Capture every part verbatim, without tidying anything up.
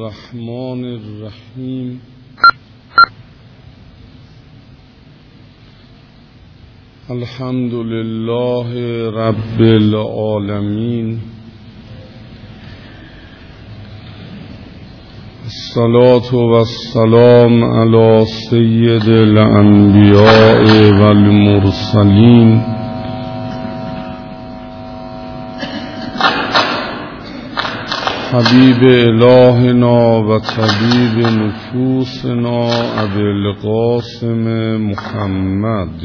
الرحمن الرحیم الحمد لله رب العالمین الصلاة والسلام علی سید الانبیاء والمرسلین حبیب الهنا و طبیب نفوسنا ابی القاسم محمد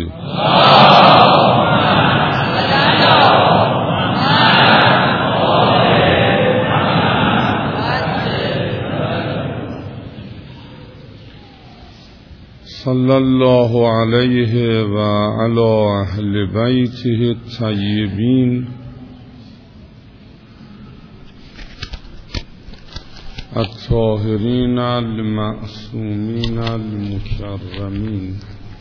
صلی الله علیه و علی اهل بیته الطیبین الطاهرین المعصومین المکرمین.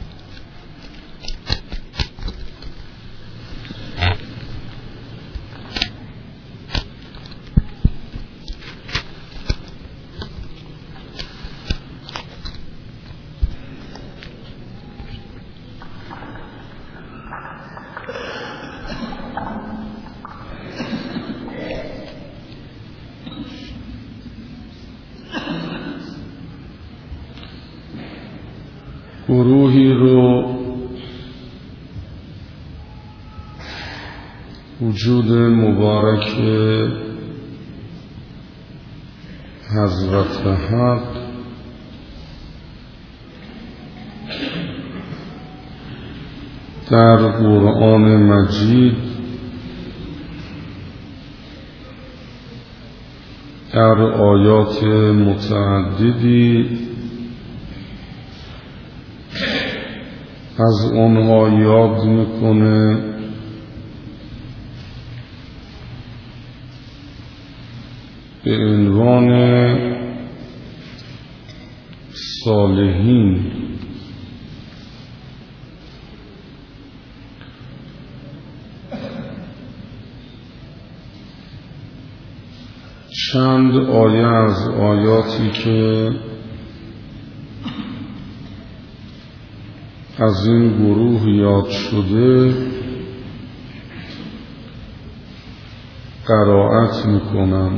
گروهی رو وجود مبارک حضرت حق در قرآن مجید در آیات متعددی از اونها یاد میکنه به عنوان صالحین. چند آیه از آیاتی که از این گروه یاد شده قرائت میکنم.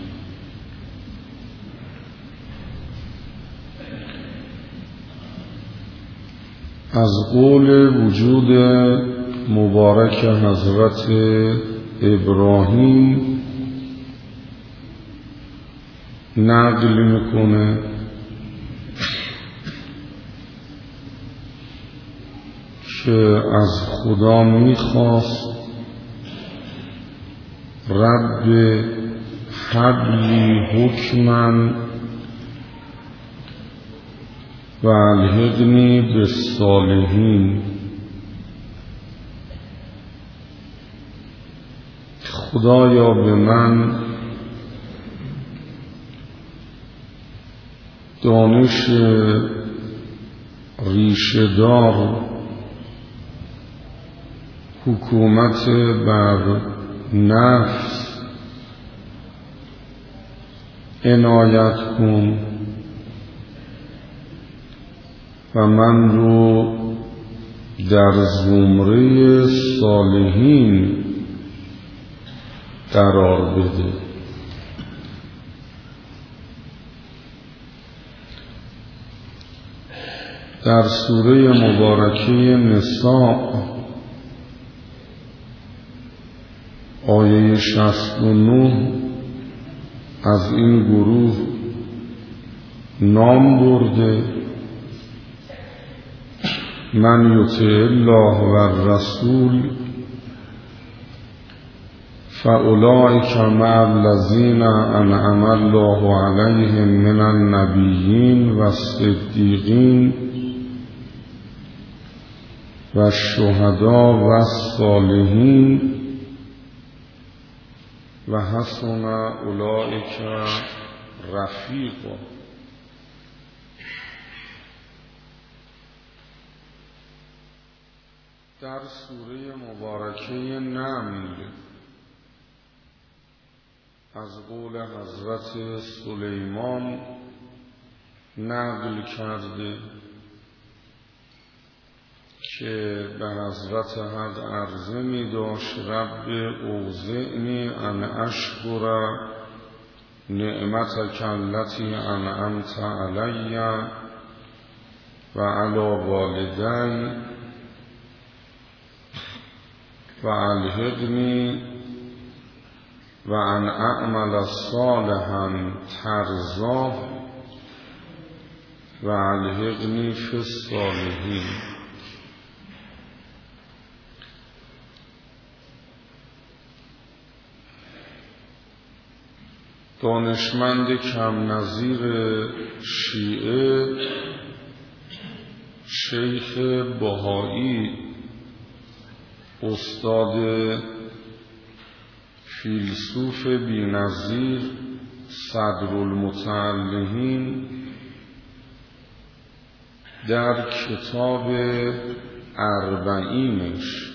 از قول وجود مبارک حضرت ابراهیم نقل میکنه که از خدا میخواست رب حبلی حکمن و الحقنی بالصالحین. خدایا به من دانش ریشه‌دار، حکومت بر نفس عنایت کن و من رو در زمره صالحین قرار بده. در سوره مبارکه نساء آیه شصت و نه از این گروه نام برده: من یطع الله و الرسول فاولئک مع الذین انعم الله علیهم من النبیین و الصدیقین و الشهداء و الصالحین و حسن اولئک رفیقا. در سوره مبارکه نمل از قول حضرت سلیمان نقل کرده که به حضرت حق عرضه می داشت رب اوزعنی ان اشکر نعمتک التی انعمت علی و علی والدی و الحقنی و ان اعمل صالحا ترضاه و الحقنی فی الصالحین. دانشمند کم نظیر شیعه شیخ بهایی استاد فیلسوف بی‌نظیر صدرالمتعلمین در کتاب اربعینش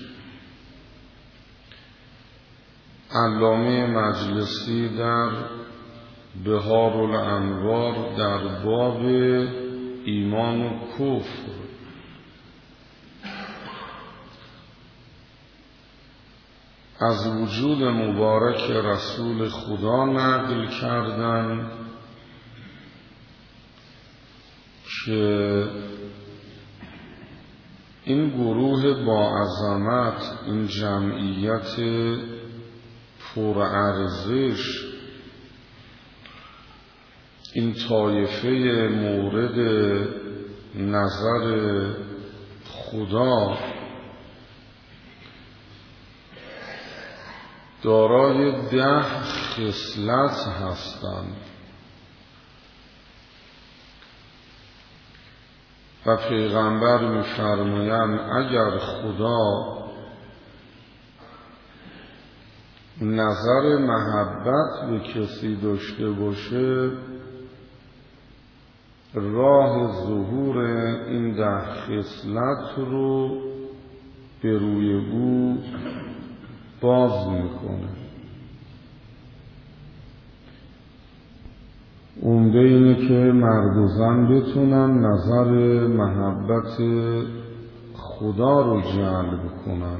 علامه مجلسی در بهار الانوار در باب ایمان و کفر از وجود مبارک رسول خدا نقل کردند که این گروه با عظمت، این جمعیت پرارزش، این طایفه مورد نظر خدا دارای ده خصلت هستند و پیغمبر می‌فرمایند اگر خدا نظر محبت به کسی داشته باشه راه ظهور این ده خصلت رو به روی او باز میکنه. عمده اینه که مرد و زن بتونن نظر محبت خدا رو جلب کنن،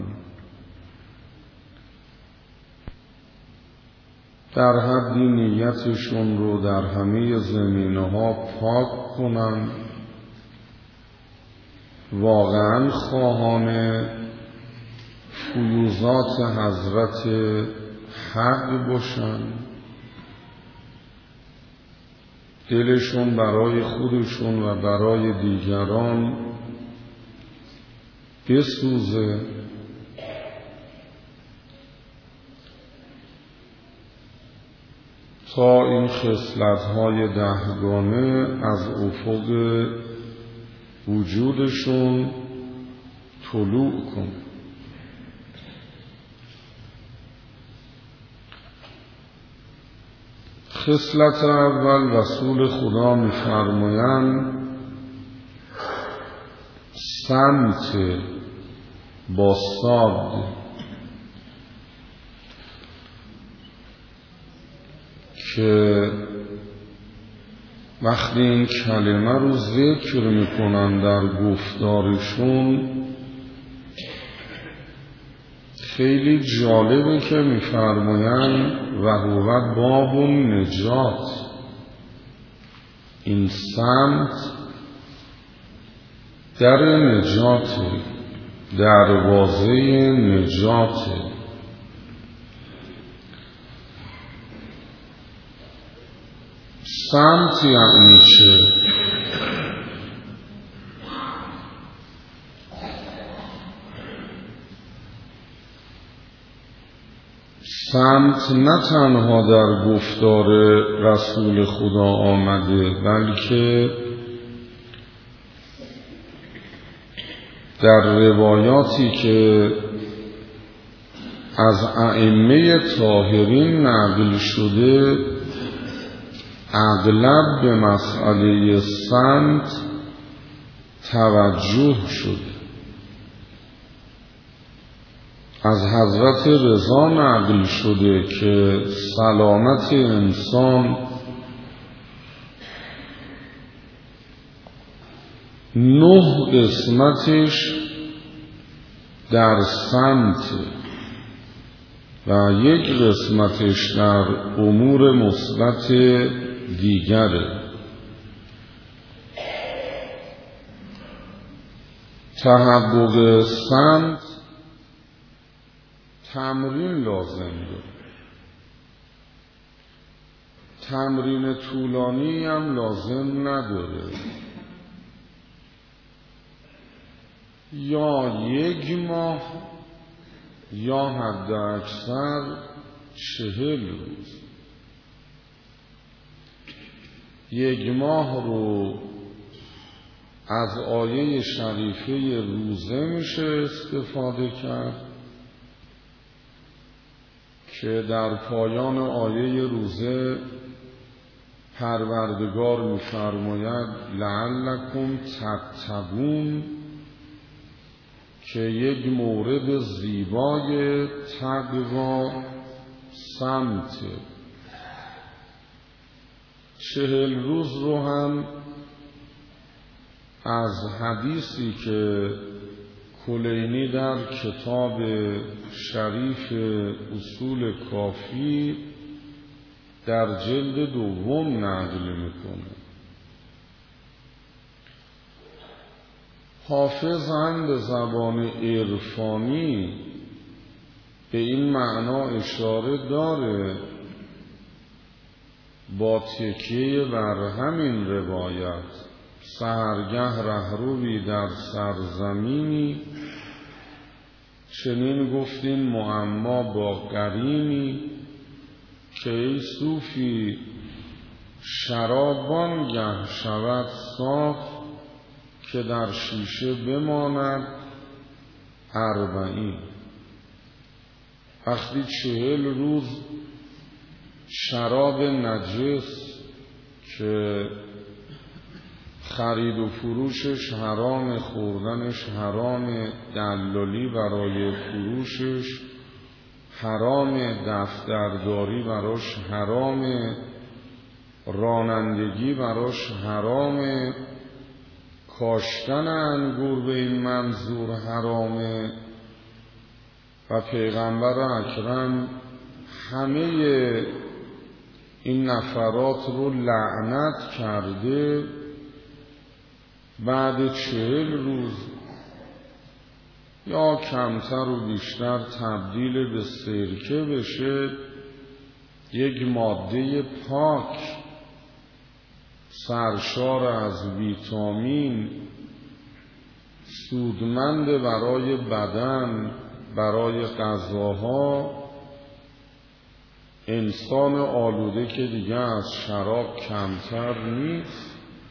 در حدی نیتشون رو در همه زمینه‌ها پاک کنن، واقعاً خواهان فیوزات حضرت حق باشن، دلشون برای خودشون و برای دیگران بسوزه، تا این خصلت‌های دهگانه از افق وجودشون طلوع کنه. خصلت اول رسول خدا می‌فرمایند سمت با صاد که وقتی این کلمه رو ذکر میکنن در گفتارشون خیلی جالبه که میفرمایند و هو باب نجات، این سمت در نجات، دروازه نجات. سمت یعنی چه؟ سمت نه تنها در گفتار رسول خدا آمده بلکه در روایاتی که از ائمه طاهرین نقل شده اغلب به مسئله سمت توجه شده. از حضرت رضا نقل شده که سلامت انسان نه قسمتش در سمت و یک قسمتش در امور مثبت دیگره. تحقق سمت تمرین لازم داره، تمرین طولانی هم لازم نداره، یا یک ماه یا حد اکثر چهل روز. یک ماه رو از آیه شریفه روزه میشه استفاده کرد که در پایان آیه روزه پروردگار می‌فرماید لعلکم تتقون، که یک مورد زیبای تقوا سمت. چهل روز رو هم از حدیثی که کلینی در کتاب شریف اصول کافی در جلد دوم نقل میکنه. حافظ هم به زبان عرفانی به این معنا اشاره داره با تکیه بر همین روایت: سحرگه رهروی در سرزمینی، چنین گفتین معما با قرینی، که ای صوفی شرابان گه شود صاف، که در شیشه بماند اربعین. وقتی چهل روز شراب نجس که خرید و فروشش حرام، خوردنش حرام، دلالی برای فروشش حرام، دفترداری براش حرام، رانندگی براش حرام، کاشتن انگور به این منظور حرامه، و پیغمبر اکرم همه این نفرات رو لعنت کرده. بعد چهل روز یا کمتر و بیشتر تبدیل به سرکه بشه، یک ماده پاک سرشار از ویتامین، سودمند برای بدن، برای غذاها. انسان آلوده که دیگه از شراب کمتر نیست.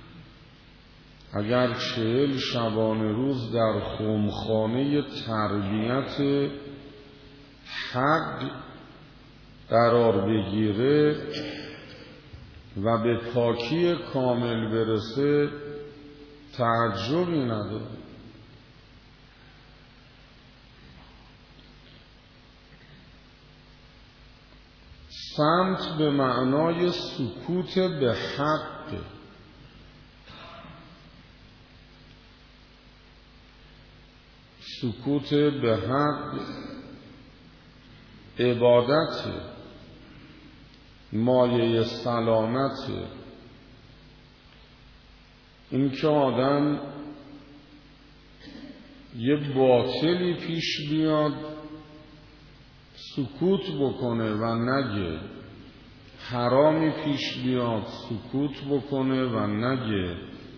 اگر چهل شبانه روز در خمخانه تربیت حق قرار بگیره و به پاکی کامل برسه، تعجبی نداره. صمت به معنای سکوت به حق، سکوت به حق عبادت، مایه سلامت. این که آدم یه باطلی پیش بیاد سکوت بکنه و نگه، حرامی پیش بیاد سکوت بکنه و نگه،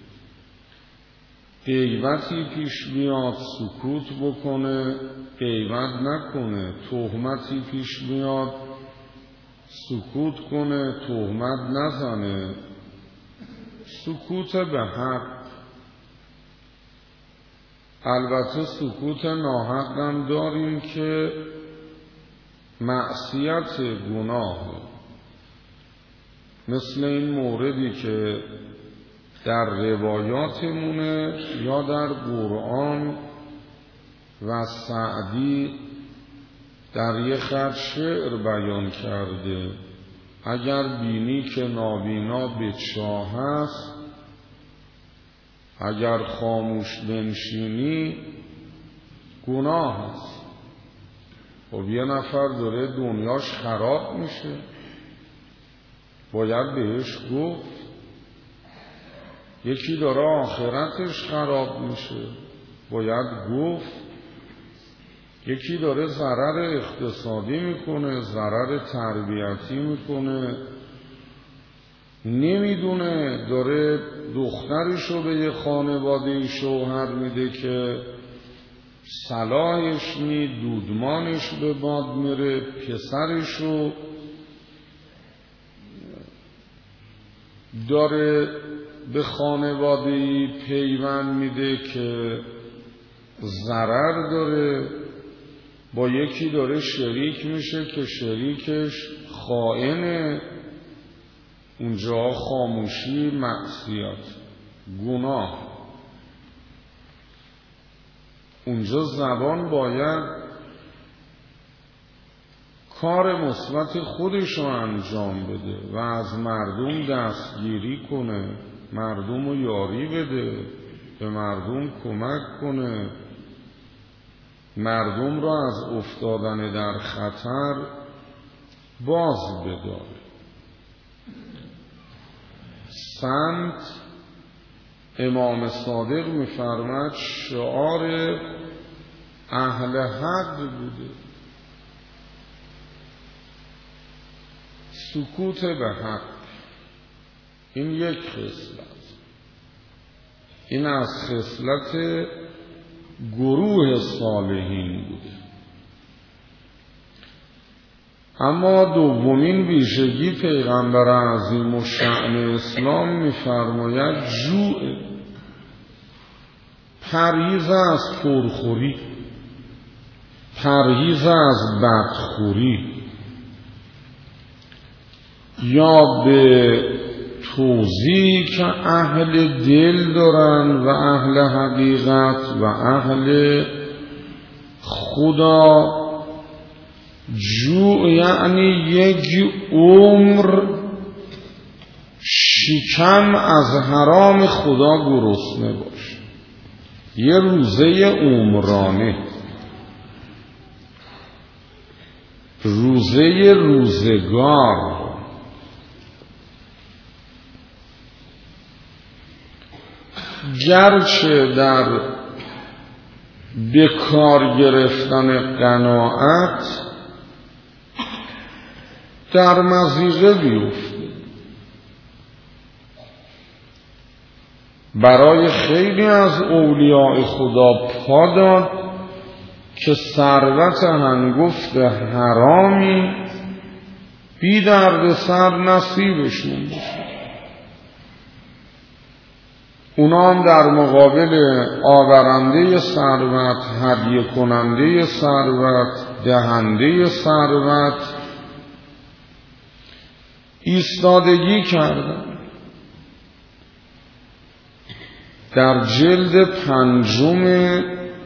غیبتی پیش بیاد سکوت بکنه غیبت نکنه، تهمتی پیش بیاد سکوت کنه تهمت نزنه، سکوت به حق. البته سکوت ناحق هم داریم که معصیت گناه، مثل این موردی که در روایاتمونه یا در قرآن و سعدی در یه خط شعر بیان کرده: اگر بینی که نابینا به چاه است، اگر خاموش بنشینی گناه است. خب یه نفر داره دنیاش خراب میشه، باید بهش گفت. یکی داره آخرتش خراب میشه، باید گفت. یکی داره ضرر اقتصادی میکنه، ضرر تربیتی میکنه، نمیدونه، داره دخترشو به یه خانواده شوهر میده که صلاحش نی، دودمانش به باد میره، پسرشو داره به خانواده‌ای پیوند میده که ضرر داره، با یکی داره شریک میشه که شریکش خائنه. اونجا خاموشی معصیت، گناه. اونجا زبان باید کار مثبت خودش رو انجام بده و از مردم دستگیری کنه، مردم رو یاری بده، به مردم کمک کنه، مردم را از افتادن در خطر باز بداره. سنت امام صادق می‌فرماید شعار اهل حق بوده: سکوت به حق. این یک خصلت، این از خصلت گروه صالحین بوده. اما دومین ویژگی پیغمبر عظیم الشأن اسلام می‌فرماید جوع، پرهیز از پرخوری، پرهیز از بدخوری. یا به توضیحی که اهل دل دارن و اهل حقیقت و اهل خدا، جوع یعنی یک عمر شکم از حرام خدا گرسنه باشه، یه روزه عمرانه، روزه روزگار. گرچه در به کار گرفتن قناعت در مضیقه بیفته، برای خیلی از اولیاء خدا پا داد که ثروت هنگفت حرامی بی درد سر نصیبشون بشه. اونا هم در مقابل آورنده ثروت، هدیه کننده ثروت، دهنده ثروت ایستادگی کردن. در جلد پنجم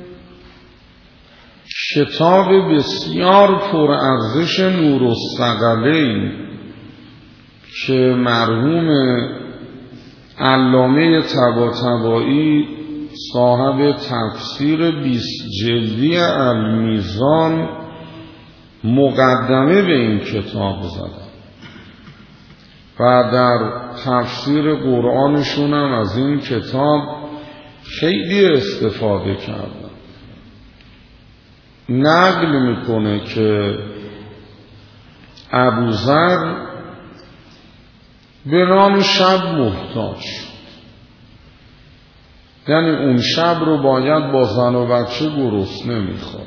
کتاب بسیار پرارزش نورالثقلین که مرحوم علامه طباطبایی صاحب تفسیر بیست جلدی المیزان مقدمه به این کتاب زدن و در تفسیر قرآنشون هم از این کتاب خیلی استفاده کردن. نقل میکنه که ابوذر به نام شب محتاج شد، یعنی اون شب رو باید با زن و بچه گرسنه میخورد.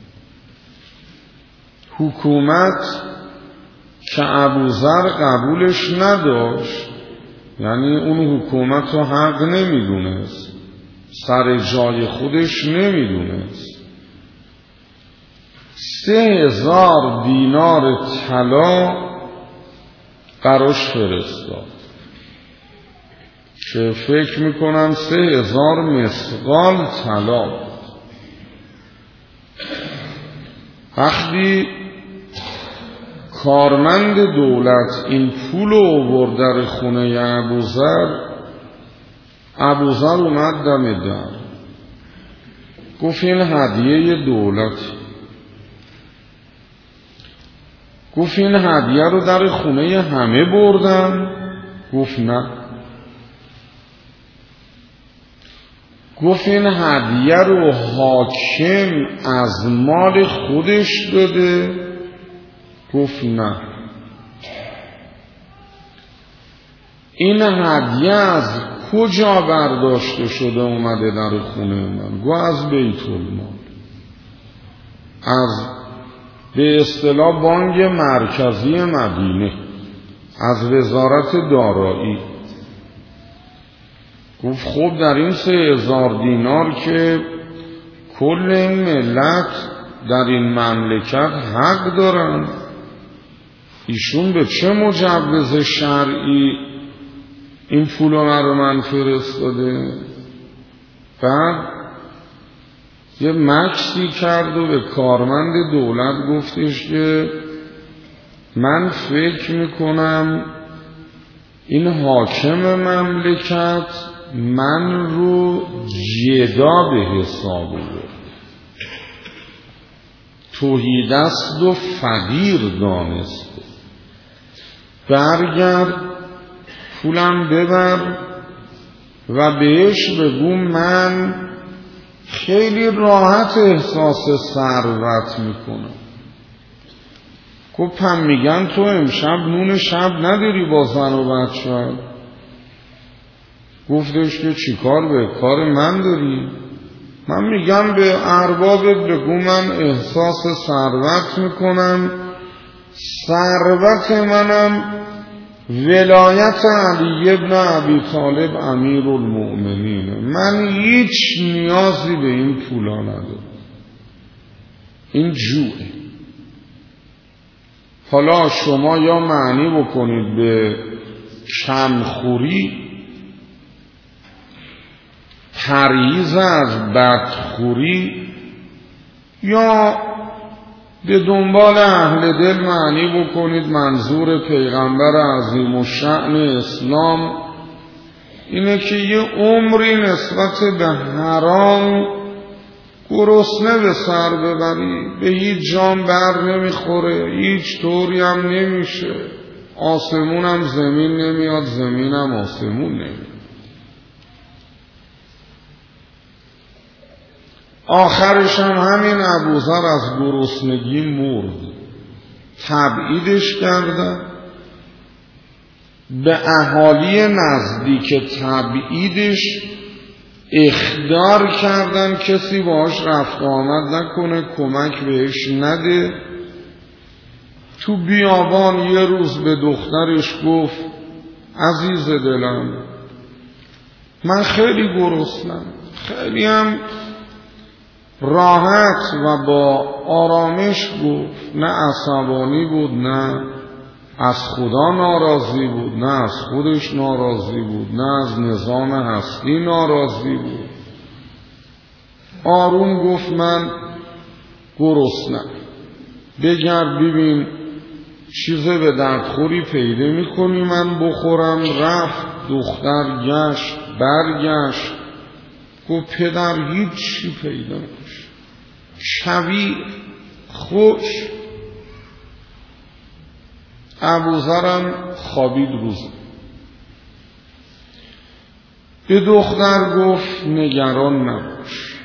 حکومت که ابوذر قبولش نداشت، یعنی اون حکومت رو حق نمیدونست، سر جای خودش نمیدونست، سه هزار دینار طلا براش فرستاد که فکر میکنم سه هزار مثقال طلا بود. وقتی کارمند دولت این پول رو آورد در خونه ابوذر، ابوذر اومد دم در گفت این هدیه دولت. گفت این هدیه رو در خونه همه بردن؟ گفت نه. گفت این هدیه رو حاکم از مال خودش داده؟ گفت نه. این هدیه از کجا برداشته شده اومده در خونه من؟ گفت از بیت المال، از به اصطلاح بانک مرکزی مدینه، از وزارت دارایی. گفت خب در این سه هزار دینار که کل این ملت در این مملکت حق دارن، ایشون به چه مجوز شرعی این پول رو من فرستاده؟ بعد یه مکسی کرد و به کارمند دولت گفتش که من فکر میکنم این حاکم مملکت من رو جدا به حساب آورد، توحیدست و فقیر دانسته، برگرد پولم ببر و بهش بگو من خیلی راحت احساس ثروت میکنم. گفت هم میگن تو امشب نون شب نداری با زن و بچه؟ گفتش که چی کار به کار من داری؟ من میگم به اربابت بگو من احساس ثروت میکنم، ثروت منم ولایت علی ابن ابی طالب امیر المؤمنین، من هیچ نیازی به این پولا ندارم، این جوعه. حالا شما یا معنی بکنید به کمخوری، پرهیز از بدخوری، یا به دنبال اهل دل معنی بکنید منظور پیغمبر عظیم الشأن اسلام اینه که یه عمری نسبت به حرام گرسنه به سر ببری، به هیچ جام بر نمیخوره، هیچ طوری هم نمیشه، آسمون هم زمین نمیاد، زمین هم آسمون نمیاد. آخرش هم همین ابوذر از گرسنگی مرد. تبعیدش کردن، به اهالی نزدیک تبعیدش اخطار کردن کسی باهاش رفت آمد نکنه، کمک بهش نده. تو بیابان یه روز به دخترش گفت عزیز دلم من خیلی گرسنم، خیلی هم راحت و با آرامش گفت، نه عصبانی بود، نه از خدا ناراضی بود، نه از خودش ناراضی بود، نه از نظام هستی ناراضی بود. آروم گفت من گرسنم، بگرد ببین چیزه به دردخوری پیدا میکنی من بخورم. رفت، دختر گشت، برگشت، گفت پدر هیچی پیدا نمیشه، شبیه خوش. ابوذرم خوابید روزه. به دختر گفت نگران نباش،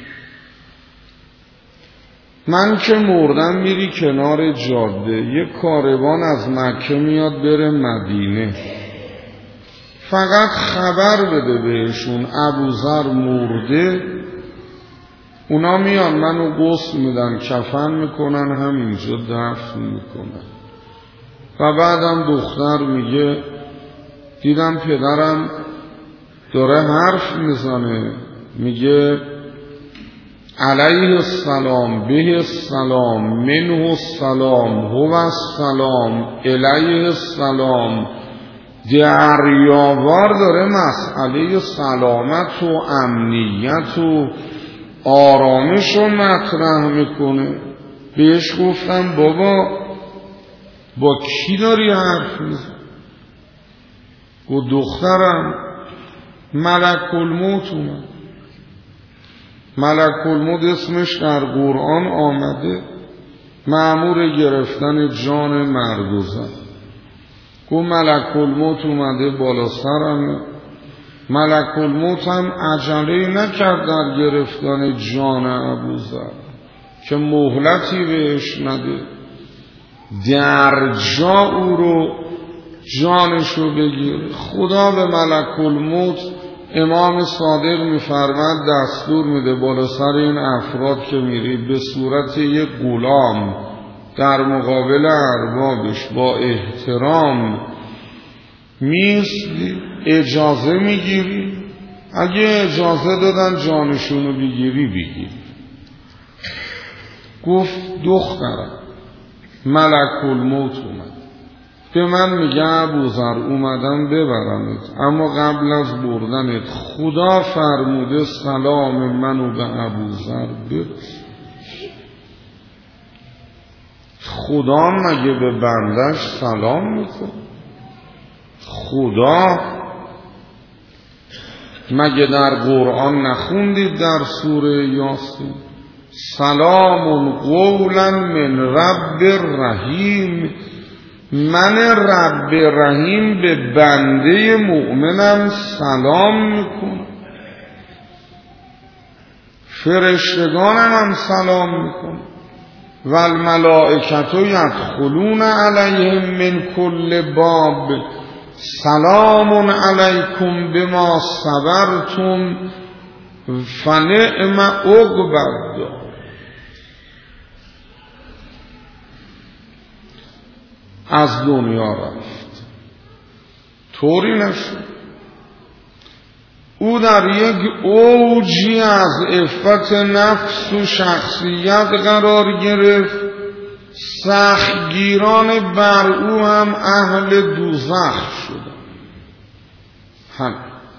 من که مردم میری کنار جاده، یک کاروان از مکه میاد بره مدینه، فقط خبر بده بهشون ابوذر مرده، اونا میان منو غسل میدن، کفن میکنن، همینجا دفن میکنن. و بعدم دختر میگه دیدم پدرم داره حرف میزنه، میگه علیه السلام، به السلام، منه السلام، هو السلام، علیه السلام. دریاوار داره مسئله سلامت و امنیت و آرامش رو مطرح میکنه. بهش گفتم بابا با کی داری حرف میزنی؟ گفت دخترم ملک الموت اومد. ملک الموت اسمش در قرآن آمده، مأمور گرفتن جان مرد و زن. گفت ملک الموت اومده بالا سرم. ملک الموت هم عجله نکرد در گرفتن جان ابوذر که مهلتی بهش نده، در جا او رو جانشو بگیر. خدا به ملک الموت امام صادق میفرماد دستور میده بالا سر این افراد که میری به صورت یک غلام در مقابل اربابش با احترام میستی، اجازه میگیری، اگه اجازه دادن جانشونو بگیری بگیری. گفت دخترم ملک الموت اومد، به من میگه ابوذر اومدم ببرمت، اما قبل از بردنت خدا فرموده سلام منو به ابوذر برس. خدا مگه به بندش سلام میکنه؟ خدا مگه در قرآن نخوندید در سوره یاسین سلام قولا من رب رحیم؟ من رب رحیم به بنده مؤمنم سلام میکنم، فرشتگانم هم سلام میکنم. والملائکة یدخلون علیهم من کل باب سلام علیکم بما صبرتم فنعم عقبی الدار. از دنیا رفت، طوری نشد. او در یک اوجی از عفت نفس و شخصیت قرار گرفت، سختگیران بر او هم اهل دوزخ شدن. هم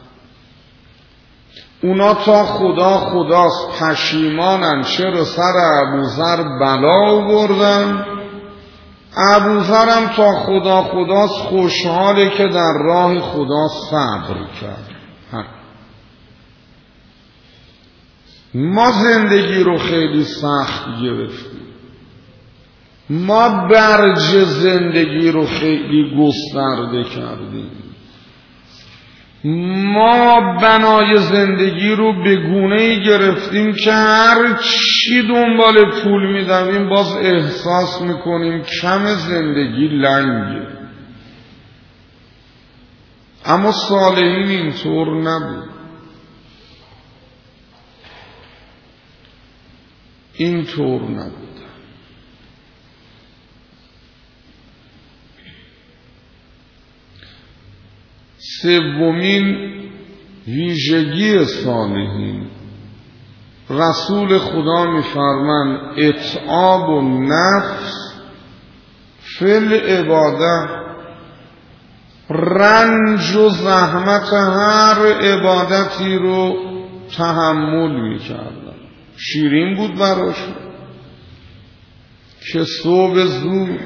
اونا تا خدا خداست پشیمانن چرا سر ابوذر بلا آوردن، ابوذرم تا خدا خداست خوشحاله که در راه خدا صبر کرد. هم. ما زندگی رو خیلی سخت گرفتیم، ما برج زندگی رو خیلی گسترده کردیم، ما بنای زندگی رو به گونه‌ای گرفتیم که هر چی دنبال پول می‌دویم باز احساس می‌کنیم کم زندگی لنگه. اما صالحین اینطور نبود، اینطور نبود. سومین ویژگی صالحین، رسول خدا می‌فرماند اتعاب النفس فی العباده، رنج و زحمت هر عبادتی رو تحمل می‌کردن. شیرین بود براشون که صبح زود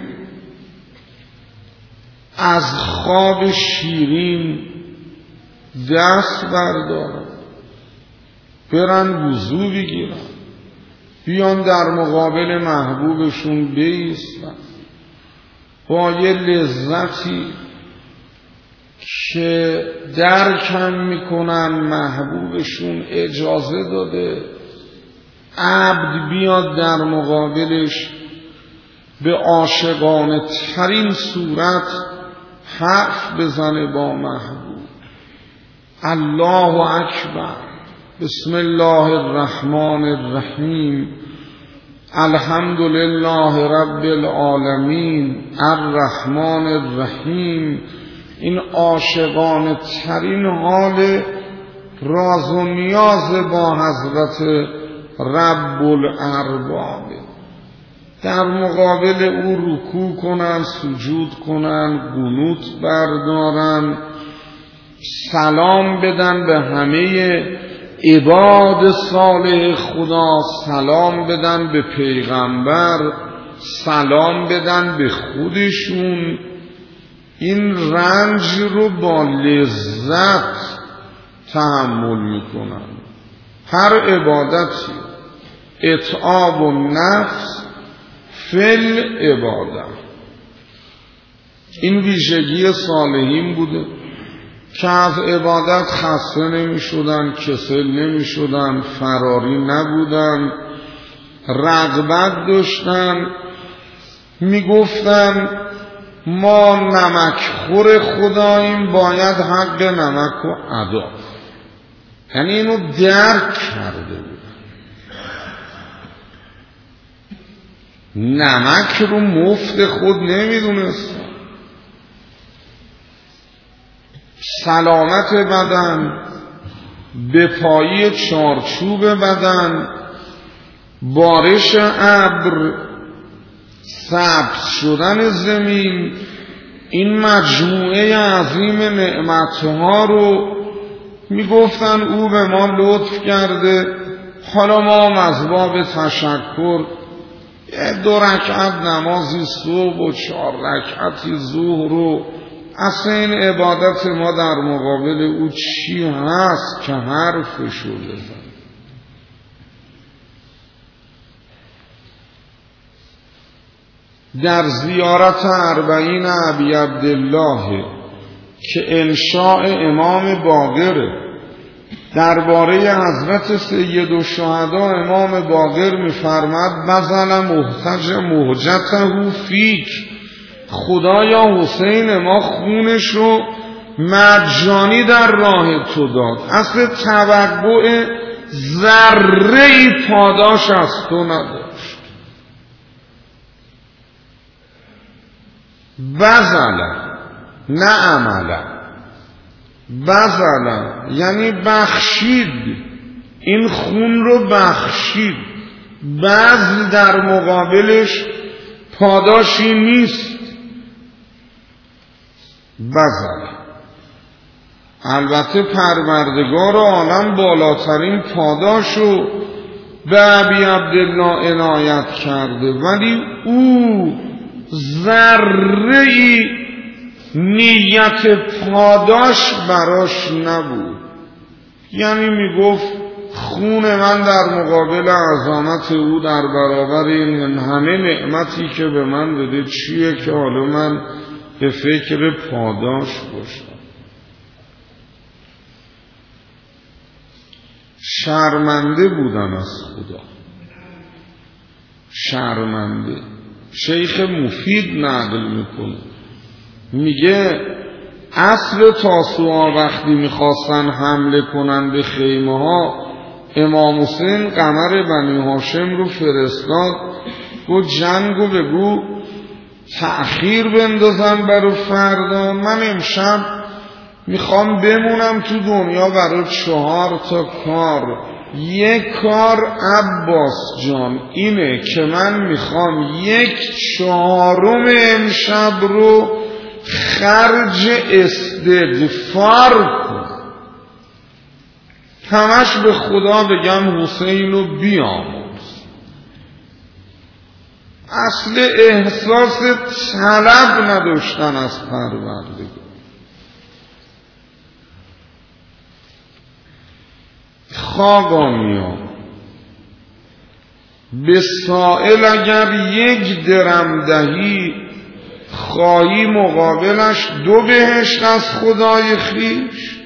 از خواب شیرین دست بردارن، برن وضو بگیرن، بیان در مقابل محبوبشون بایستن با یه لذتی که درکم میکنن محبوبشون اجازه داده عبد بیاد در مقابلش به عاشقانه ترین صورت حرف بزنه با محبوب. الله اکبر، بسم الله الرحمن الرحیم، الحمد لله رب العالمین الرحمن الرحیم. این عاشقانه ترین حال راز و نیاز با حضرت رب الارباب. در مقابل او رکوع کنن، سجود کنن، قنوت بردارن، سلام بدن به همه عباد صالح خدا سلام بدن به پیغمبر، سلام بدن به خودشون، این رنج رو با لذت تحمل میکنن. هر عبادتی اتعاب و نفس فل عبادت، این ویژگی صالحین بوده که از عبادت خسته نمی شدن، کسل نمی شدن، فراری نبودن، رغبت داشتن. می گفتن ما نمک خور خداییم، باید حق نمک رو ادا. یعنی اینو درک کرده بود. نمک رو مفت خود نمیدونست. سلامت بدن، به پایی چارچوب بدن، بارش ابر، سبز شدن زمین، این مجموعه عظیم نعمتها رو میگفتن او به ما لطف کرده، حالا ما هم از باب تشکر یه دو رکعت نمازی صبح و چهار رکعتی ظهر رو، اصلا این عبادت ما در مقابل او چی هست که حرفشو بزن. در زیارت اربعین ابی عبدالله که انشاء امام باقره، درباره حضرت سید الشهدا امام باقر می‌فرماد بذل محتج مهجته فیک، خدایا حسین ما خونش رو مجانی در راه تو داد، اصل توقع ذره‌ای پاداش از تو نداشت. بذل نه عمله، بذل یعنی بخشید، این خون رو بخشید. بذل در مقابلش پاداشی نیست. بذل البته پروردگار عالم بالاترین پاداشو به ابی عبدالله عنایت کرده، ولی او ذره‌ای نیت پاداش براش نبود. یعنی میگفت خون من در مقابل عظمت او در برابر این همه نعمتی که به من بده چیه که حالا من به فکر پاداش باشم. شرمنده بودن از خدا، شرمنده. شیخ مفید نقل میکنه، میگه اصل تاسوعا وقتی میخواستن حمله کنن به خیمه ها، امام حسین قمر بنی هاشم رو فرستاد، گفت جنگو بگو تأخیر بندازن برای فردا، من امشب میخوام بمونم تو دنیا برای چهار تا کار. یک کار عباس جان اینه که من میخوام یک چهارم امشب رو خرج استغفار کنم، همش به خدا بگم حسین رو بیامرز. اصل احساس طلب نداشتن از پروردگار. خاقانیان به سائل اگر یک درم دهی، خواهی مقابلش دو بهشت از خدای خیش.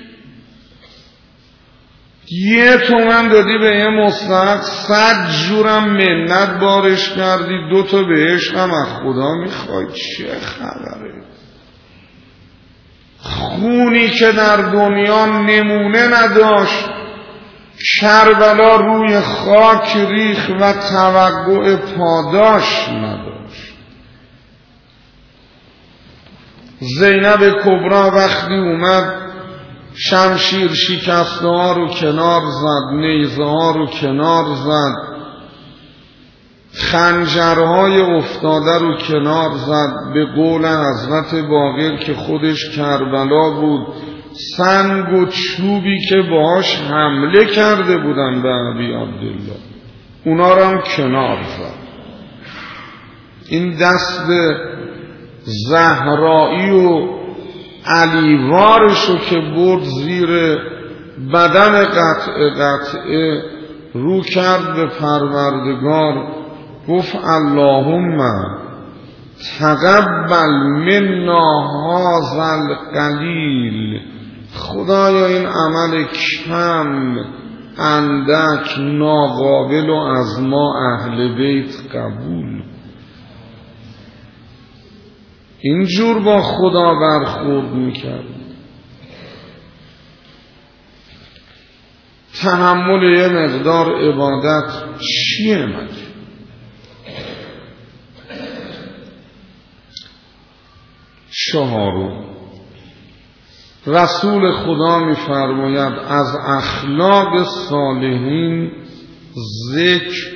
یه تومن دادی به یه مستحق، صد جورم منت بارش کردی، دو تا بهشت هم از خدا میخوای، چه خبره؟ خونی که در دنیا نمونه نداشت، کربلا روی خاک ریخ و توقع پاداش نداشت. زینب کبرا وقتی اومد شمشیر شکسته ها رو کنار زد، نیزه ها رو کنار زد، خنجرهای افتاده رو کنار زد، به قول حضرت باقر که خودش کربلا بود سنگ و چوبی که باهاش حمله کرده بودن به ابی عبدالله اونا رو هم کنار زد. این دست زهرایی و علیوارشو که برد زیر بدن قطعه قطعه رو کرد به پروردگار، گفت اللهم تقبل منا هذا القلیل، خدایا این عمل کم اندک ناقابل و از ما اهل بیت قبول. اینجور با خدا برخورد میکرد. تحمل یه مقدار عبادت چیه مگه؟ چهارم، رسول خدا میفرماید از اخلاق صالحین ذکر.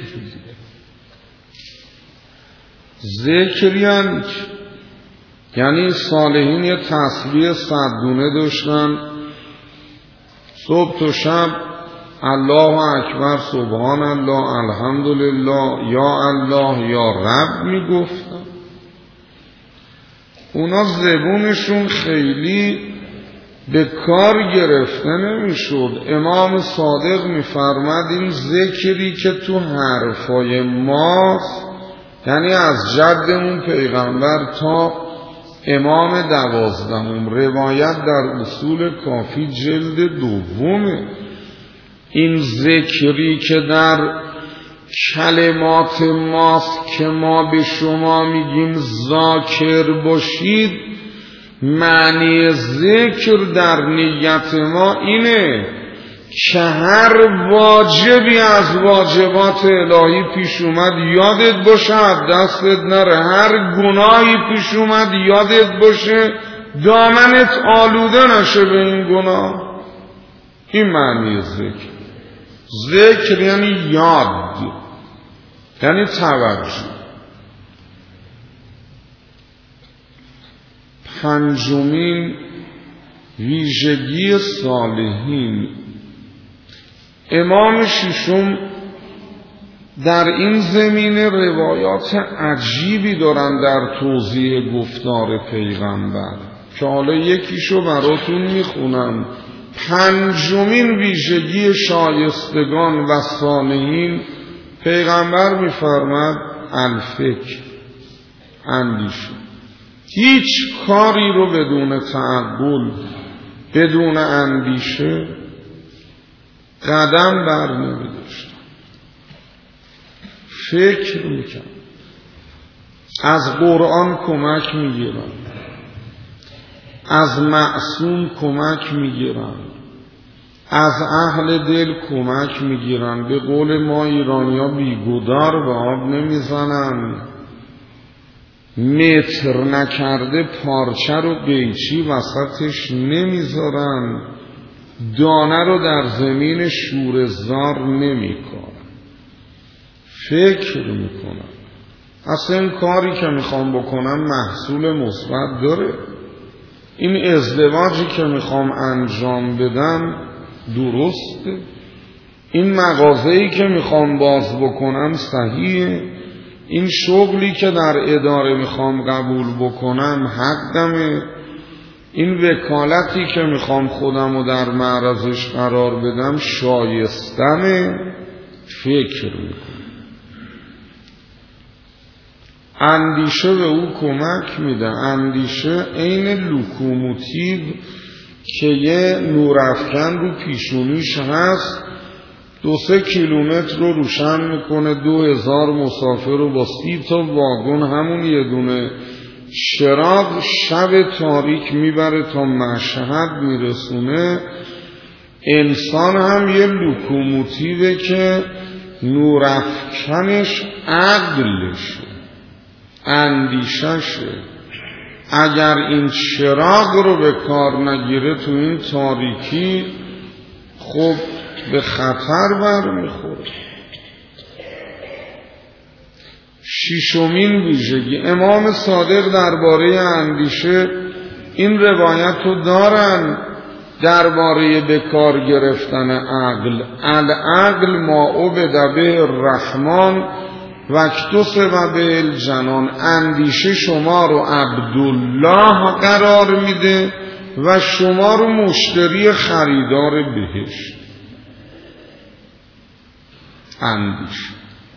ذکر یعنی یعنی صالحین یه تسبیح صدونه داشتن، صبح تا شب الله اکبر، سبحان الله، الحمدلله، یا الله، یا رب میگفتن. اونا زبونشون خیلی به کار گرفته نمیشد. امام صادق میفرماد این ذکری که تو حرفای ماست، یعنی از جدمون پیغمبر تا امام دوازدهم، روایت در اصول کافی جلد دومه، این ذکری که در کلمات ماست که ما به شما میگیم ذاکر باشید، معنی ذکر در نیت ما اینه که هر واجبی از واجبات الهی پیش اومد یادت باشه، دستت نره. هر گناهی پیش اومد یادت باشه، دامنت آلوده نشه به این گناه. این معنی ذکر. ذکر یعنی یاد، یعنی توجه. پنجمین ویژگی صالحین، امام ششم در این زمینه روایات عجیبی دارن در توضیح گفتار پیغمبر که حالا یکیشو براتون میخونم. پنجمین ویژگی شایستگان و صالحین، پیغمبر میفرماد الفکر، اندیشه. هیچ کاری رو بدون تعقل، بدون اندیشه قدم بر نمی‌داشتن. فکر میکن، از قرآن کمک میگیرن، از معصوم کمک میگیرن، از اهل دل کمک میگیرن. به قول ما ایرانیا بیگودار به آب نمیزنن، متر نکرده پارچه رو قیچی وسطش نمیذارن، دانه رو در زمین شوره‌زار نمیکنن، فکر میکنن. اصلا این کاری که میخوام بکنم محصول مثبت داره، این ازدواجی که میخوام انجام بدم درسته، این مغازه‌ای که میخوام باز بکنم صحیحه، این شغلی که در اداره میخوام قبول بکنم حقمه، این وکالتی که میخوام خودم رو در معرضش قرار بدم شایستمه. فکر میکنم. اندیشه به او کمک میده. اندیشه عین لوکوموتیو که یه نورافکن رو پیشونیش هست، دو سه کیلومتر رو روشن میکنه، دو هزار مسافر رو با سی تا واگن همون یه دونه چراغ شب تاریک میبره تا مشهد میرسونه. انسان هم یه لوکوموتیوه که نورافکنش عقلشه، اندیششه. اگر این چراغ رو به کار نگیره تو این تاریکی، خب به خطر برمیخوره. ششمین ویژگی، امام صادق درباره اندیشه این روایت رو دارن درباره به کار گرفتن عقل. العقل ما عبد به الرحمن واکتسب به الجنان. اندیشه شما رو عبدالله قرار میده و شما رو مشتری خریدار بهشت. اندیشه.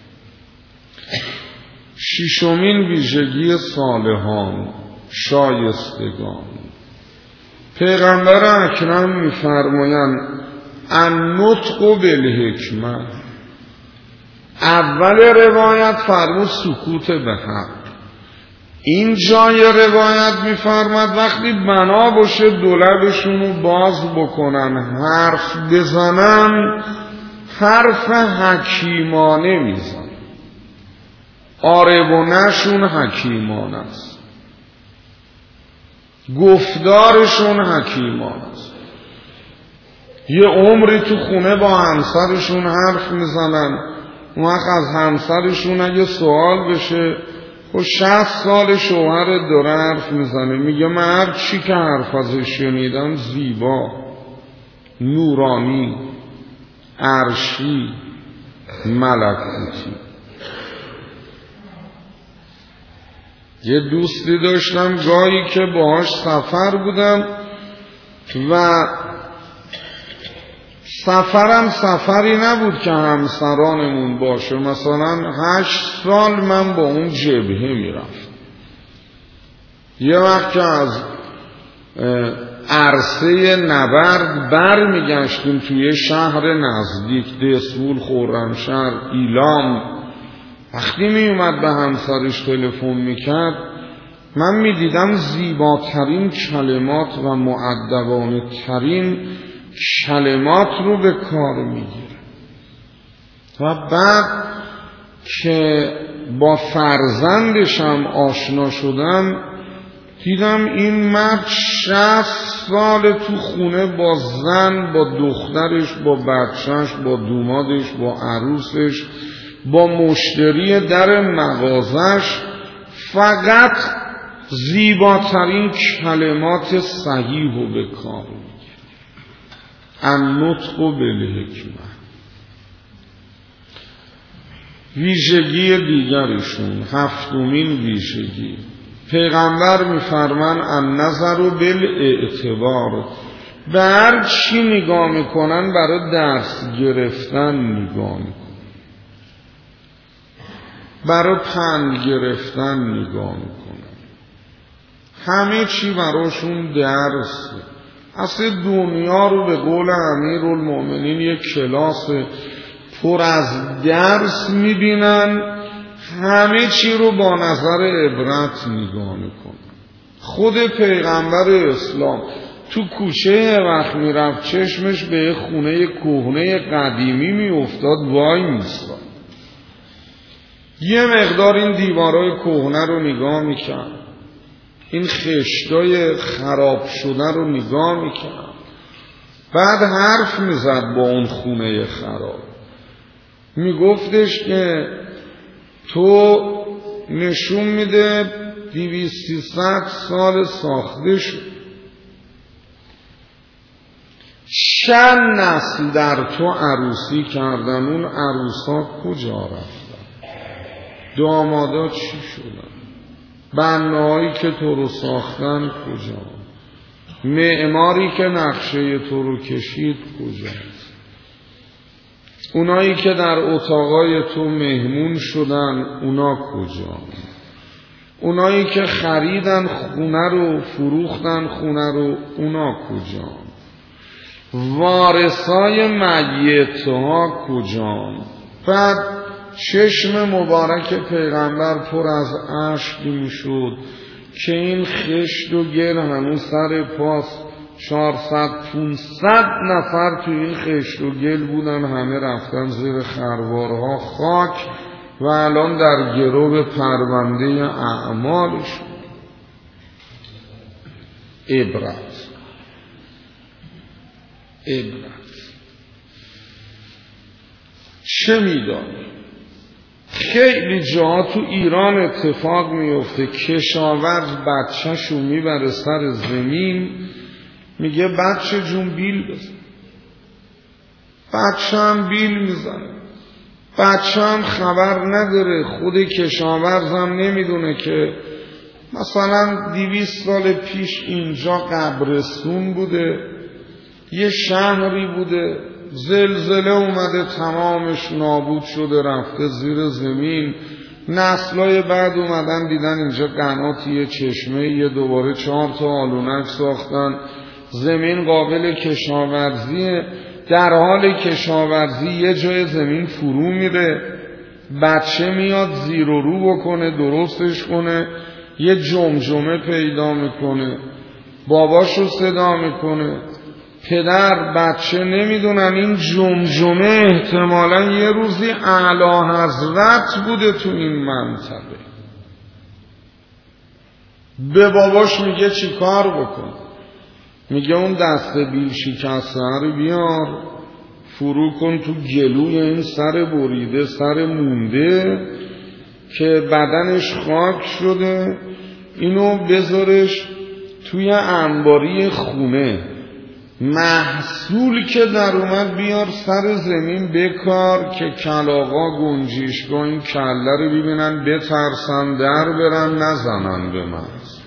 ششمین ویژگی صالحان، شایستگان. پیغمبر اکرم می‌فرمایند النطق بالحکمه. اول روایت فرمود سکوت به حق. این جای روایت می‌فرماد وقتی بنا باشه دولبشون رو باز بکنن، حرف بزنن، حرف حکیمانه میزن. آربونه‌شون حکیمانه است، گفتارشون حکیمانه است. یه عمری تو خونه با همسرشون حرف میزنن، اون وقت از همسرشون اگه سوال بشه خب شصت سال شوهر داره حرف میزنه، میگه من هر چی که حرف ازش شنیدم زیبا، نورانی، عرشی، ملکوتی. یه دوستی داشتم گاهی که باهاش سفر بودم و سفرم سفری نبود که همسرانمون باشه، مثلا هشت سال من با اون جبهه میرفت. یه وقت که از عرصه نبرد بر میگشتیم توی شهر نزدیک دسمول، خرمشهر، ایلام، وقتی می اومد به همسرش تلفن میکرد من میدیدم زیباترین کلمات و مؤدبانه ترین کلمات رو به کار میگیره. و بعد که با فرزندشم آشنا شدم دیدم این مرد شصت سال تو خونه با زن، با دخترش، با بچهش، با دومادش، با عروسش، با مشتری در مغازش فقط زیباترین کلمات صحیح رو به کار میگیره. النطق بالحکمه. ویژگی دیگرشون، هفتمین ویژگی، پیغمبر میفرمان النظر بالاعتبار. به هر چی نگاه میکنن برای درس گرفتن نگاه میکنن، برای پند گرفتن نگاه میکنن، همه چی براشون درسه. اصل دنیا رو به قول امیرالمؤمنین یک کلاس پر از درس میبینن، همه چی رو با نظر عبرت نگاه میکنن. خود پیغمبر اسلام تو کوچه وقت میرفت چشمش به خونه کهنه قدیمی میافتاد، وای میستاد، یه مقدار این دیوارای کهنه رو نگاه میکرد، این خشتای خراب شده رو نگاه میکرد، بعد حرف میزد با اون خونه خراب، میگفتش که تو نشون میده دویست سیصد سال ساخته شد، چند نسل در تو عروسی کردن، اون عروسا کجا رفتن، دامادا چی شدن، بناهایی که تو رو ساختن کجا، معماری که نقشه تو رو کشید کجاست، اونایی که در اتاقای تو مهمون شدن اونا کجا، اونایی که خریدن خونه رو فروختن خونه رو اونا کجا، وارثای میتها کجا. بعد چشم مبارک پیغمبر پر از اشک میشد که این خشت و گل هنوز سر پاس، چهارصد پونصد نفر تو این خشت و گل بودن، همه رفتن زیر خروارها خاک و الان در گرو پرونده اعمالش. عبرت عبرت چه میدانی؟ خیلی جاها تو ایران اتفاق میفته کشاورز بچه‌شو میبره سر زمین، میگه بچه جون بیل بزن. بچه هم بیل میزنه. بچه هم خبر نداره، خود کشاورزم نمیدونه که مثلا دویست سال پیش اینجا قبرستون بوده، یه شهری بوده، زلزله اومده تمامش نابود شده رفته زیر زمین، نسلای بعد اومدن دیدن اینجا قناتیه، چشمه، یه دوباره چهار تا آلونک ساختن، زمین قابل کشاورزیه. در حال کشاورزی یه جای زمین فرو میره، بچه میاد زیر و رو بکنه درستش کنه، یه جمجمه پیدا میکنه، باباشو صدا میکنه، پدر بچه نمیدونن این جمجمه احتمالاً یه روزی اعلی حضرت بوده تو این منطقه. به باباش میگه چی کار بکن؟ میگه اون دست بیل شکسته رو بیار فرو کن تو گلوی این سر بریده، سر مونده که بدنش خاک شده، اینو بذارش توی انباری خونه، محصول که در اومد بیار سر زمین بکار که کلاغا گنجشگاه این کله رو ببینن بترسن در برن نزنن به مغز.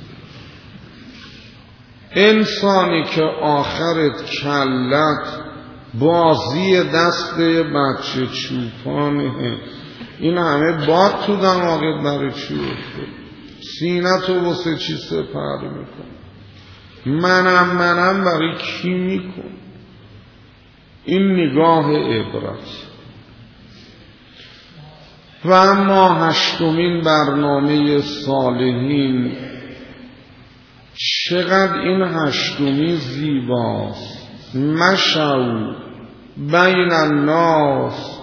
انسانی که آخرت کلت بازی دست بچه چوپانه، این همه باد تو دماغت برای چی افتاد؟ سینه تو واسه چی سپر میکن؟ منم منم برای کی میکن؟ این نگاه عبرت. و اما هشتمین برنامه صالحین، چقدر این هشتمی زیباست. مشو بین الناس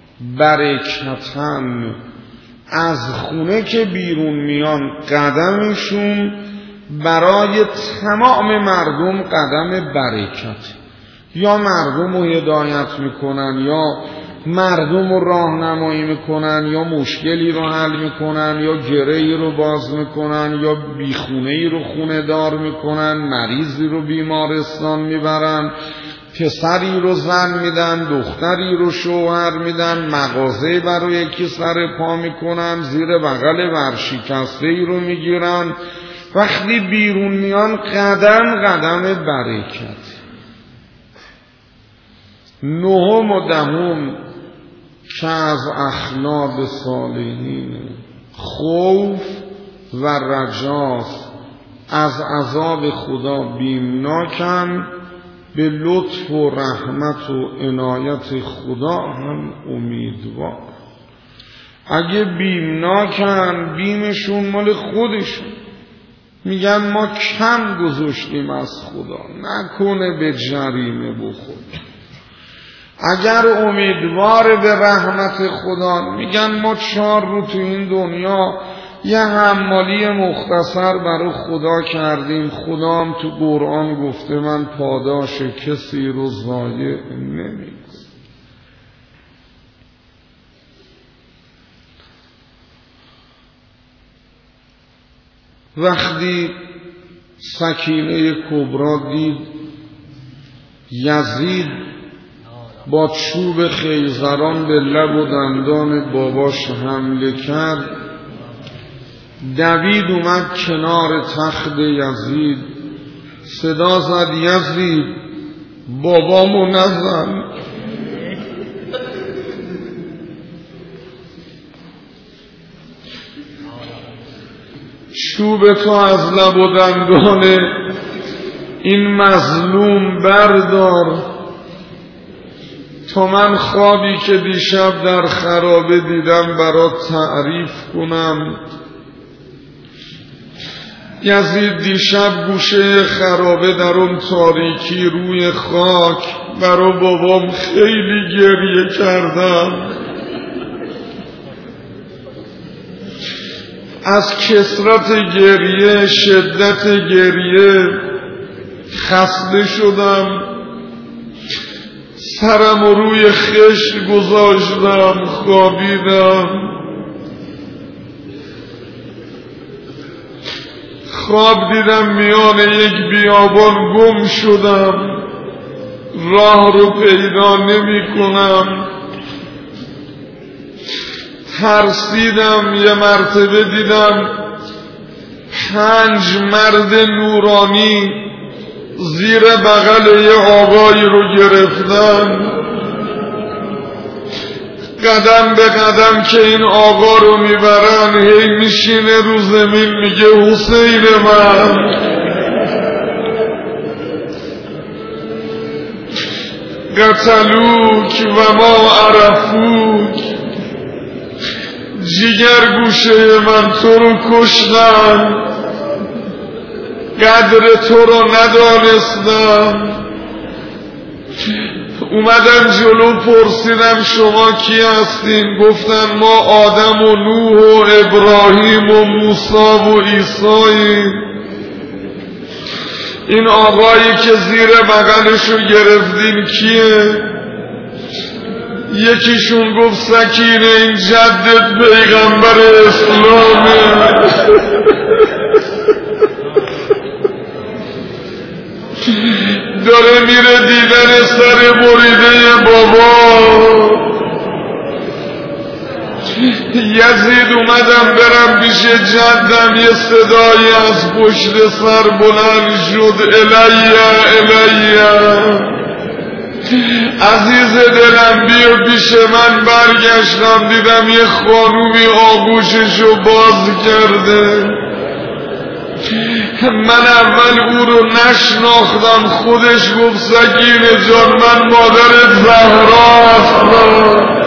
برکتن، از خونه که بیرون میان قدمشون برای تمام مردم قدم برکت، یا مردم رو هدایت میکنن، یا مردم رو راهنمایی میکنن، یا مشکلی رو حل میکنن، یا گره‌ای رو باز میکنن، یا بیخونه‌ای رو خونه دار میکنن، مریضی رو بیمارستان میبرن، پسری رو زن میدن، دختری رو شوهر میدن، مغازه برای یکی سر پا میکنن، زیر بغل ورشکسته‌ای رو میگیرن. وقتی بیرون میان قدم قدم برکت. نهم و دهم که از اخلاق صالحین خوف و رجاست، از عذاب خدا بیمناکن، به لطف و رحمت و عنایت خدا هم امیدوار. اگه بیمناکن، بیمشون مال خودشون، میگن ما کم گذاشتیم از خدا، نکنه به جریمه بخور. اگر امیدوار به رحمت خدا، میگن ما چهار رو تو این دنیا یه حمالی مختصر برای خدا کردیم، خدا هم تو قرآن گفته من پاداش کسی رو ضایع نمی‌کنم. وقتی سکینه کبرا دید یزید با چوب خیزران به لب و دندان باباش حمله کرد، دوید اومد کنار تخت یزید، صدا زد یزید بابامو نزن. چوب تو از لب و دندان این مظلوم بردار تا من خوابی که دیشب در خرابه دیدم برات تعریف کنم. یزید دیشب گوشه خرابه در اون تاریکی روی خاک برا بابام خیلی گریه کردم، از کثرت گریه، شدت گریه خسته شدم، سرم روی خشت گذاشتم، خوابیدم. خواب دیدم میان یک بیابان گم شدم، راه رو پیدا نمی کنم. ترسیدم. یه مرتبه دیدم پنج مرد نورانی زیر بغل یه آقایی رو گرفتن. قدم به قدم که این آقا رو میبرن هی میشینه رو زمین میگه حسین من. قتلوک و ما عرفوک، جیگر گوشه من تو رو کشتن، قدر تو رو ندانستم. اومدم جلو پرسیدم شما کی هستین؟ گفتن ما آدم و نوح و ابراهیم و موسی و عیساییم. این آقایی که زیر بغلشو گرفتین کیه؟ یکیشون گفت سکینه این جدت پیغمبر اسلامه. داره میره دیدن سر بریده بابا. یزید اومدم برم پیش جدم، یه صدایی از پشت سر بلند شد الیا الیا، عزیز دلم بیا پیش من. برگشتم دیدم یه خانومی آغوششو باز کرده. من اول او رو نشناختم، خودش گفت سکینه جان من مادر زهرا هستم.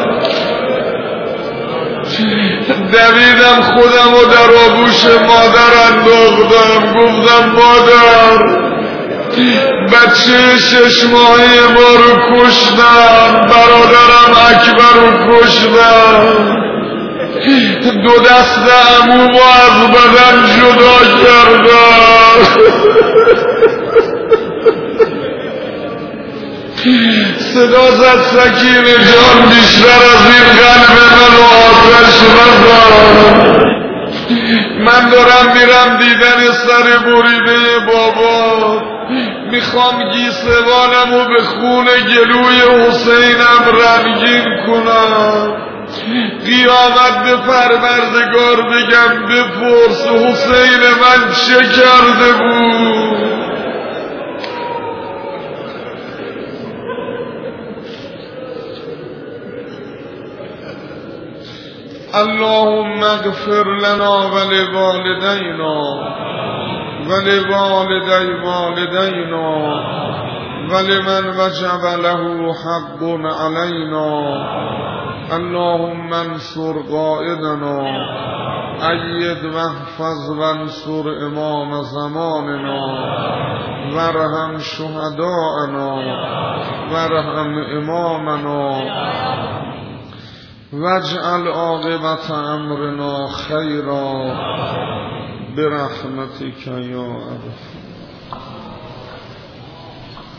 دویدم خودم و در آغوش مادر انداختم، گفتم مادر بچه شش ماهه ما رو کشتن، برادرم اکبر رو کشتن، دو دست عمومو از بدن جدا کردن. صدا زد سکینه جان بیشتر از این قلب منو آتش نزن. من دارم میرم دیدن سر بریده بابا، میخوام گیسوانم و به خون گلوی حسینم رنگین کنم. قیامت به پروردگار بگم بپرس حسین من چه کرده بود. اللهم اغفر لنا ولوالدينا ولوالدي والدينا ولمن وجب له حق علينا. اللهم انصر قائدنا، أيد واحفظ وانصر امام زماننا، وارحم شهداءنا، وارحم امامنا، واجعل عاقبت امرنا خیرا برحمتك یا ارحم.